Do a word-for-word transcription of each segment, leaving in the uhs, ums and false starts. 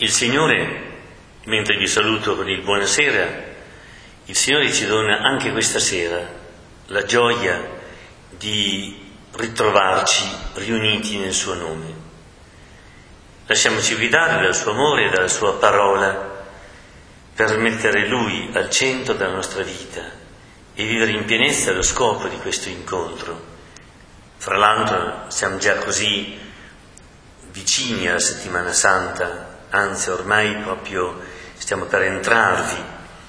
Il Signore, mentre vi saluto con il buonasera, il Signore ci dona anche questa sera la gioia di ritrovarci riuniti nel suo nome. Lasciamoci guidare dal suo amore e dalla sua parola per mettere Lui al centro della nostra vita e vivere in pienezza lo scopo di questo incontro. Fra l'altro siamo già così vicini alla Settimana Santa, anzi ormai proprio stiamo per entrarvi,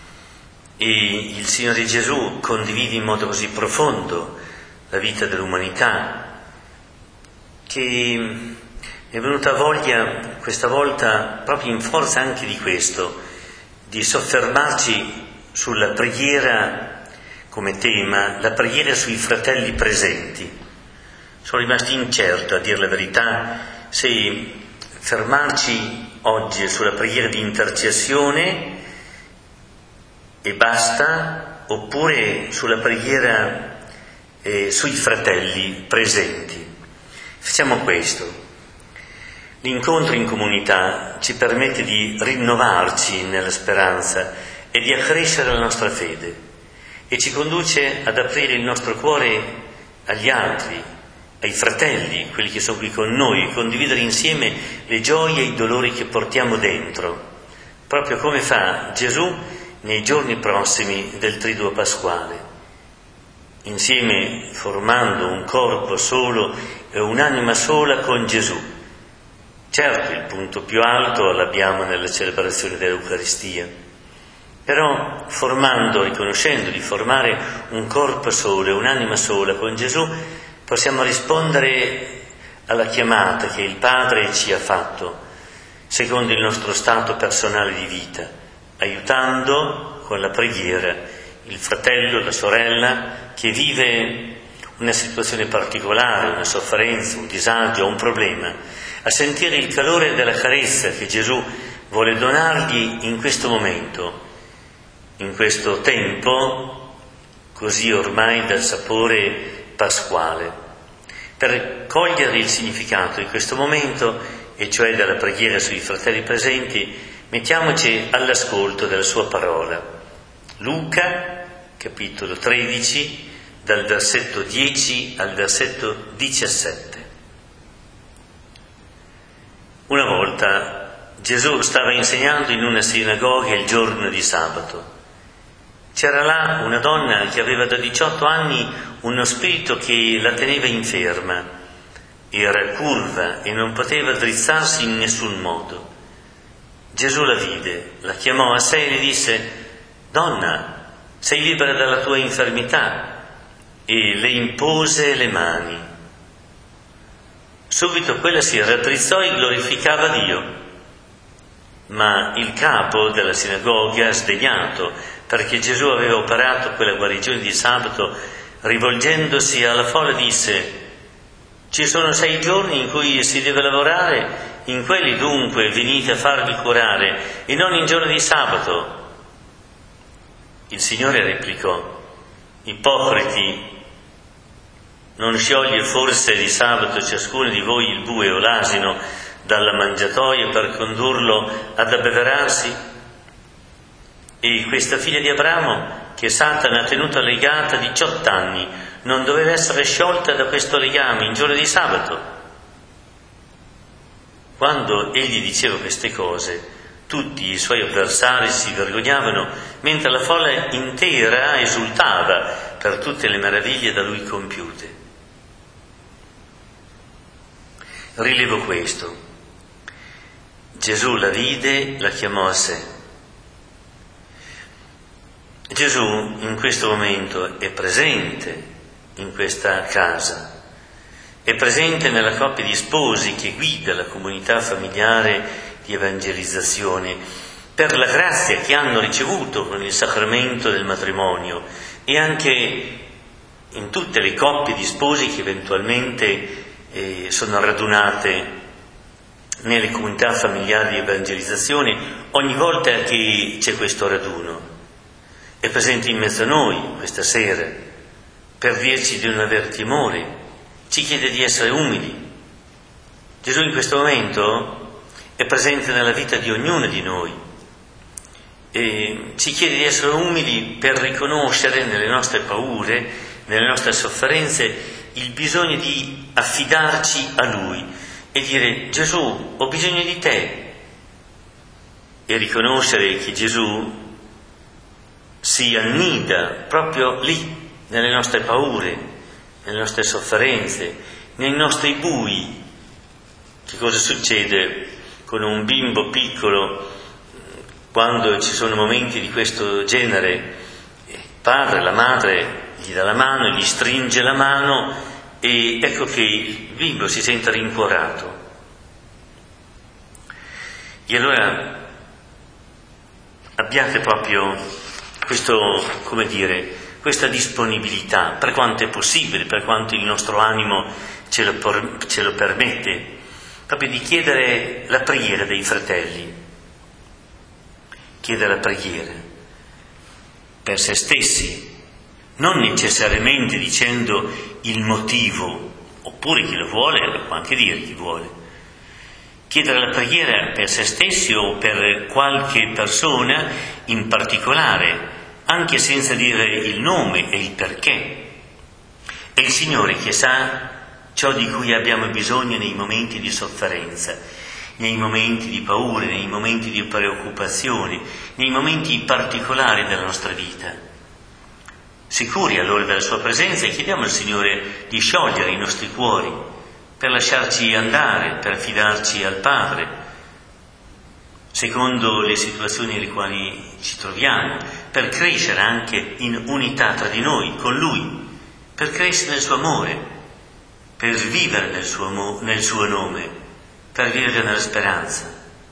e il Signore Gesù condivide in modo così profondo la vita dell'umanità che mi è venuta voglia questa volta, proprio in forza anche di questo, di soffermarci sulla preghiera come tema, la preghiera sui fratelli presenti. Sono rimasto incerto, a dire la verità, se fermarci oggi sulla preghiera di intercessione e basta, oppure sulla preghiera eh, sui fratelli presenti. Facciamo questo. L'incontro in comunità ci permette di rinnovarci nella speranza e di accrescere la nostra fede e ci conduce ad aprire il nostro cuore agli altri, ai fratelli, quelli che sono qui con noi, condividere insieme le gioie e i dolori che portiamo dentro, proprio come fa Gesù nei giorni prossimi del Triduo Pasquale, insieme formando un corpo solo e un'anima sola con Gesù. Certo, il punto più alto l'abbiamo nella celebrazione dell'Eucaristia, però formando, riconoscendo di formare un corpo solo e un'anima sola con Gesù, possiamo rispondere alla chiamata che il Padre ci ha fatto, secondo il nostro stato personale di vita, aiutando con la preghiera il fratello, la sorella che vive una situazione particolare, una sofferenza, un disagio, un problema, a sentire il calore della carezza che Gesù vuole donargli in questo momento, in questo tempo così ormai dal sapore pasquale. Per cogliere il significato di questo momento, e cioè della preghiera sui fratelli presenti, mettiamoci all'ascolto della sua parola. Luca, capitolo tredici, dal versetto dieci al versetto diciassette. Una volta Gesù stava insegnando in una sinagoga il giorno di sabato. C'era là una donna che aveva da diciotto anni uno spirito che la teneva inferma, era curva e non poteva drizzarsi in nessun modo. Gesù la vide, la chiamò a sé e le disse: «Donna, sei libera dalla tua infermità», e le impose le mani. Subito quella si raddrizzò e glorificava Dio. Ma il capo della sinagoga, sdegnato perché Gesù aveva operato quella guarigione di sabato, rivolgendosi alla folla disse: «Ci sono sei giorni in cui si deve lavorare, in quelli dunque venite a farvi curare e non in giorno di sabato». Il Signore replicò: «Ipocriti, non scioglie forse di sabato ciascuno di voi il bue o l'asino dalla mangiatoia per condurlo ad abbeverarsi? E questa figlia di Abramo, che Satana ha tenuto legata diciotto anni, non doveva essere sciolta da questo legame in giorno di sabato?» Quando egli diceva queste cose, tutti i suoi avversari si vergognavano, mentre la folla intera esultava per tutte le meraviglie da lui compiute. Rilevo questo: Gesù la vide, la chiamò a sé. Gesù in questo momento è presente in questa casa, è presente nella coppia di sposi che guida la comunità familiare di evangelizzazione per la grazia che hanno ricevuto con il sacramento del matrimonio, e anche in tutte le coppie di sposi che eventualmente eh, sono radunate nelle comunità familiari di evangelizzazione ogni volta che c'è questo raduno. È presente in mezzo a noi questa sera per dirci di non aver timore, ci chiede di essere umili. Gesù in questo momento è presente nella vita di ognuno di noi e ci chiede di essere umili per riconoscere nelle nostre paure, nelle nostre sofferenze, il bisogno di affidarci a Lui e dire: Gesù, ho bisogno di te, e riconoscere che Gesù si annida proprio lì, nelle nostre paure, nelle nostre sofferenze, nei nostri bui. Che cosa succede con un bimbo piccolo quando ci sono momenti di questo genere? Il padre, la madre gli dà la mano, gli stringe la mano e ecco che il bimbo si sente rincuorato. E allora abbiate proprio questo, come dire, questa disponibilità, per quanto è possibile, per quanto il nostro animo ce lo, por- ce lo permette, proprio di chiedere la preghiera dei fratelli, chiedere la preghiera per se stessi, non necessariamente dicendo il motivo, oppure chi lo vuole lo può anche dire chi vuole, chiedere la preghiera per se stessi o per qualche persona in particolare, anche senza dire il nome e il perché. È il Signore che sa ciò di cui abbiamo bisogno nei momenti di sofferenza, nei momenti di paure, nei momenti di preoccupazione, nei momenti particolari della nostra vita. Sicuri allora della sua presenza e chiediamo al Signore di sciogliere i nostri cuori per lasciarci andare, per fidarci al Padre, secondo le situazioni nelle quali ci troviamo, per crescere anche in unità tra di noi, con Lui, per crescere nel suo amore, per vivere nel suo, nel suo nome, per vivere nella speranza.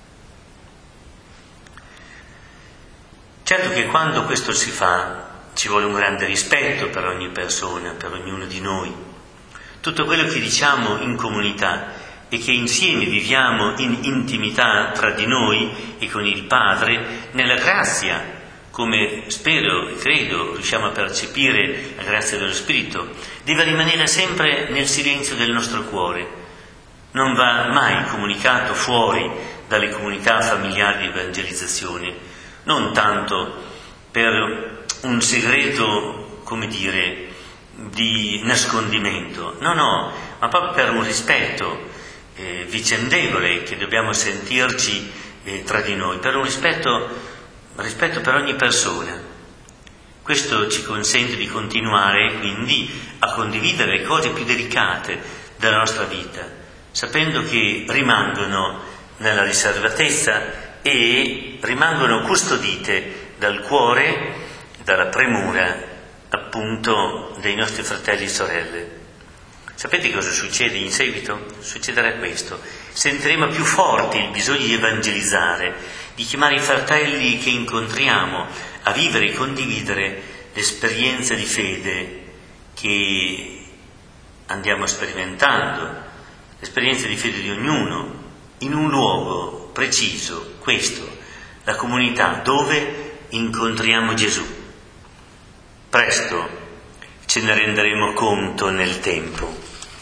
Certo che quando questo si fa ci vuole un grande rispetto per ogni persona, per ognuno di noi. Tutto quello che diciamo in comunità e che insieme viviamo in intimità tra di noi e con il Padre, nella grazia, come spero e credo riusciamo a percepire la grazia dello Spirito, deve rimanere sempre nel silenzio del nostro cuore. Non va mai comunicato fuori dalle comunità familiari di evangelizzazione, non tanto per un segreto, come dire, di nascondimento, no, no, ma proprio per un rispetto eh, vicendevole che dobbiamo sentirci eh, tra di noi, per un rispetto, rispetto per ogni persona. Questo ci consente di continuare quindi a condividere le cose più delicate della nostra vita, sapendo che rimangono nella riservatezza e rimangono custodite dal cuore, dalla premura appunto dei nostri fratelli e sorelle. Sapete cosa succede in seguito? Succederà questo: sentiremo più forte il bisogno di evangelizzare, di chiamare i fratelli che incontriamo a vivere e condividere l'esperienza di fede che andiamo sperimentando, l'esperienza di fede di ognuno, in un luogo preciso, questo, la comunità dove incontriamo Gesù. Presto ce ne renderemo conto nel tempo.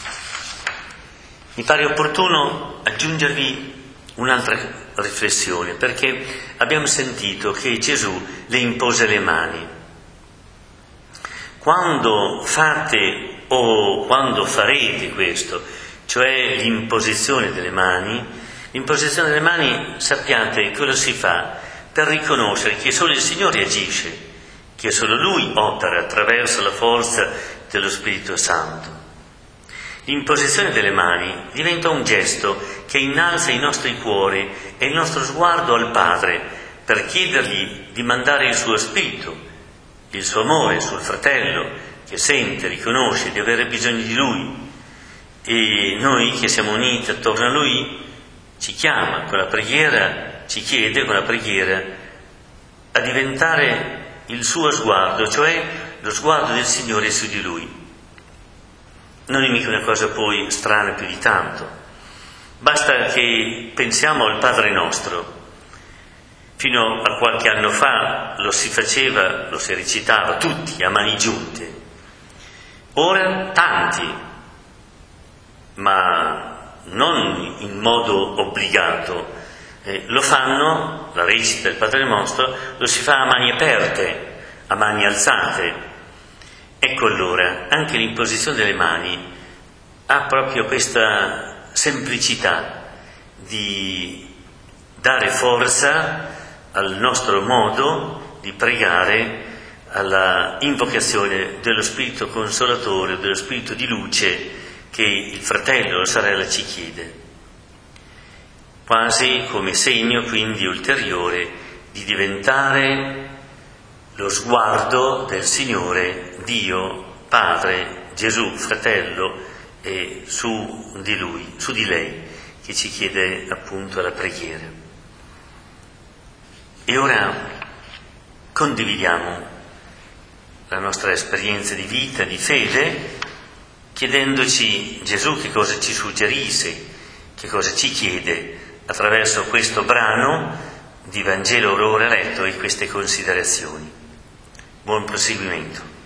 Mi pare opportuno aggiungervi un'altra riflessione, perché abbiamo sentito che Gesù le impose le mani. Quando fate o quando farete questo, cioè l'imposizione delle mani, l'imposizione delle mani sappiate che lo si fa per riconoscere che solo il Signore agisce, che solo Lui opera attraverso la forza dello Spirito Santo. L'imposizione delle mani diventa un gesto che innalza i nostri cuori e il nostro sguardo al Padre per chiedergli di mandare il suo Spirito, il suo amore sul fratello che sente, riconosce di avere bisogno di Lui, e noi che siamo uniti attorno a Lui ci chiama con la preghiera, ci chiede con la preghiera a diventare il suo sguardo, cioè lo sguardo del Signore su di Lui. Non è mica una cosa poi strana più di tanto. Basta che pensiamo al Padre nostro. Fino a qualche anno fa lo si faceva, lo si recitava tutti a mani giunte. Ora tanti, ma non in modo obbligato, Eh, lo fanno, la recita del Padre Nostro, lo si fa a mani aperte, a mani alzate. Ecco allora, anche l'imposizione delle mani ha proprio questa semplicità di dare forza al nostro modo di pregare, alla invocazione dello Spirito Consolatore, dello Spirito di luce che il fratello o la sorella ci chiede, quasi come segno quindi ulteriore di diventare lo sguardo del Signore, Dio, Padre, Gesù, fratello, e su di Lui, su di lei, che ci chiede appunto la preghiera. E ora condividiamo la nostra esperienza di vita, di fede, chiedendoci Gesù che cosa ci suggerisce, che cosa ci chiede attraverso questo brano di Vangelo ora letto e queste considerazioni. Buon proseguimento.